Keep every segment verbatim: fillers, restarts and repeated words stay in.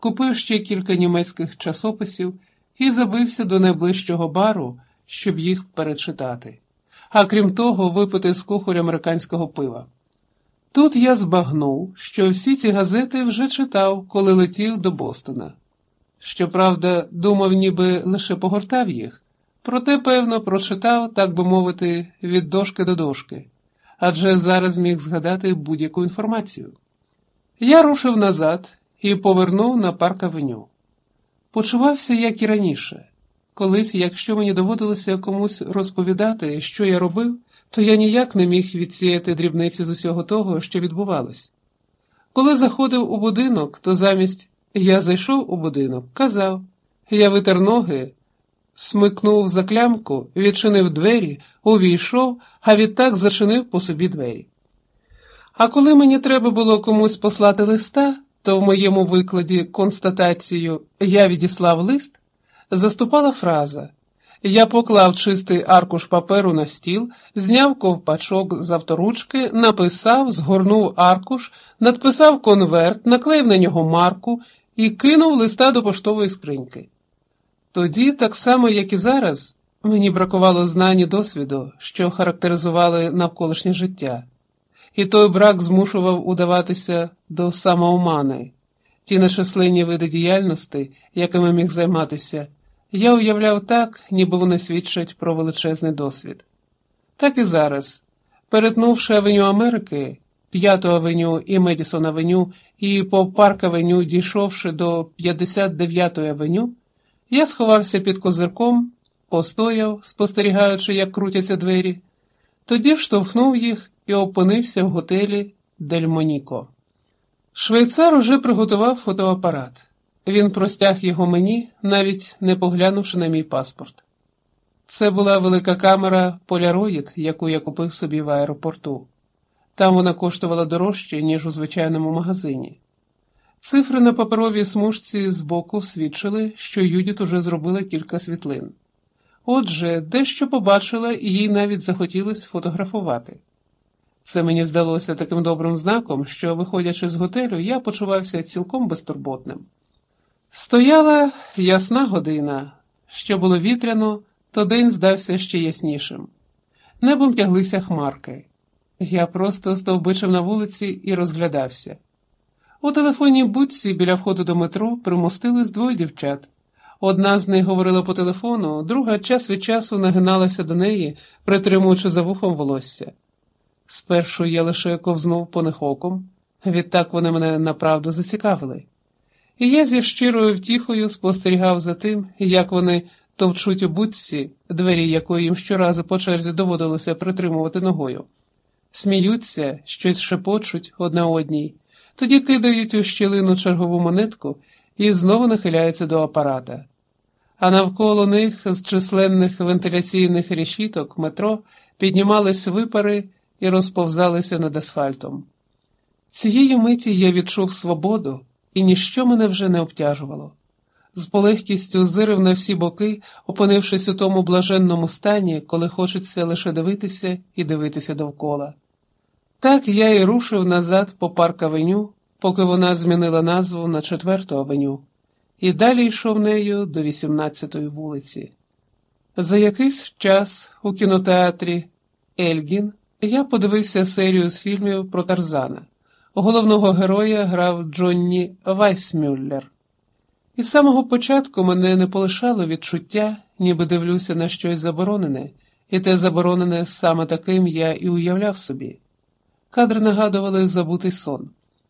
купив ще кілька німецьких часописів і забився до найближчого бару, щоб їх перечитати. А крім того, випити з кухаря американського пива. Тут я збагнув, що всі ці газети вже читав, коли летів до Бостона. Щоправда, думав, ніби лише погортав їх, проте, певно, прочитав, так би мовити, від дошки до дошки, адже зараз міг згадати будь-яку інформацію. Я рушив назад і повернув на Парк-авеню. Почувався, як і раніше. Колись, якщо мені доводилося комусь розповідати, що я робив, то я ніяк не міг відсіяти дрібниці з усього того, що відбувалось. Коли заходив у будинок, то замість «я зайшов у будинок» казав «я витер ноги», смикнув за клямку, відчинив двері, увійшов, а відтак зачинив по собі двері. А коли мені треба було комусь послати листа, то в моєму викладі констатацію «я відіслав лист» заступала фраза «я поклав чистий аркуш паперу на стіл, зняв ковпачок з авторучки, написав, згорнув аркуш, надписав конверт, наклеїв на нього марку і кинув листа до поштової скриньки». Тоді, так само, як і зараз, мені бракувало знань і досвіду, що характеризували навколишнє життя. І той брак змушував удаватися до самоомани. Ті нечисленні види діяльності, якими міг займатися, я уявляв так, ніби вони свідчать про величезний досвід. Так і зараз, перетнувши авеню Америки, П'яту авеню і Медісон-авеню, і по Парк-авеню дійшовши до п'ятдесят дев'ятої авеню, я сховався під козирком, постояв, спостерігаючи, як крутяться двері, тоді вштовхнув їх і опинився в готелі «Дель Моніко». Швейцар уже приготував фотоапарат. Він простяг його мені, навіть не поглянувши на мій паспорт. Це була велика камера Polaroid, яку я купив собі в аеропорту. Там вона коштувала дорожче, ніж у звичайному магазині. Цифри на паперовій смужці збоку свідчили, що Юдіт уже зробила кілька світлин. Отже, дещо побачила і їй навіть захотілося фотографувати. Це мені здалося таким добрим знаком, що, виходячи з готелю, я почувався цілком безтурботним. Стояла ясна година. Що було вітряно, то день здався ще яснішим. Небом тяглися хмарки. Я просто стовбичив на вулиці і розглядався. У телефонній будці біля входу до метро примостились двоє дівчат. Одна з них говорила по телефону, друга час від часу нагиналася до неї, притримуючи за вухом волосся. Спершу я лише ковзнув по них оком, відтак вони мене направду зацікавили. І я зі щирою втіхою спостерігав за тим, як вони товчуть у будці, двері якої їм щоразу по черзі доводилося притримувати ногою. Сміються, щось шепочуть одна одній, тоді кидають у щілину чергову монетку і знову нахиляються до апарата. А навколо них з численних вентиляційних решіток метро піднімались випари і розповзалися над асфальтом. Цієї миті я відчув свободу, і ніщо мене вже не обтяжувало. З полегкістю зирив на всі боки, опинившись у тому блаженному стані, коли хочеться лише дивитися і дивитися довкола. Так я і рушив назад по Парк-авеню, поки вона змінила назву на Четверту авеню, і далі йшов нею до вісімнадцятої вулиці. За якийсь час у кінотеатрі «Ельгін» я подивився серію з фільмів про Тарзана. Головного героя грав Джонні Вайсмюллер. І з самого початку мене не полишало відчуття, ніби дивлюся на щось заборонене, і те заборонене саме таким я і уявляв собі. Кадри нагадували забутий сон.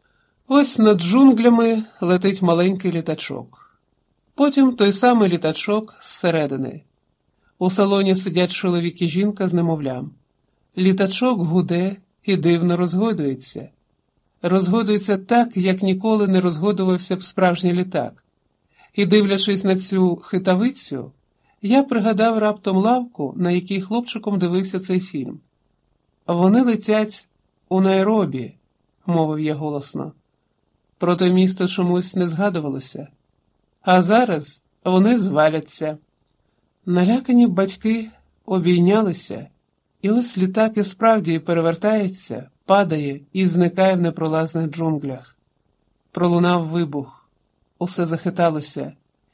Ось над джунглями летить маленький літачок. Потім той самий літачок зсередини. У салоні сидять чоловік і жінка з немовлям. Літачок гуде і дивно розгойдується. Розгойдується так, як ніколи не розгойдувався б справжній літак. І, дивлячись на цю хитавицю, я пригадав раптом лавку, на якій хлопчиком дивився цей фільм. «Вони летять у Найробі», – мовив я голосно. Про те місто чомусь не згадувалося. А зараз вони зваляться. Налякані батьки обійнялися, і ось літак і справді перевертається, падає і зникає в непролазних джунглях. Пролунав вибух. Усе захиталося,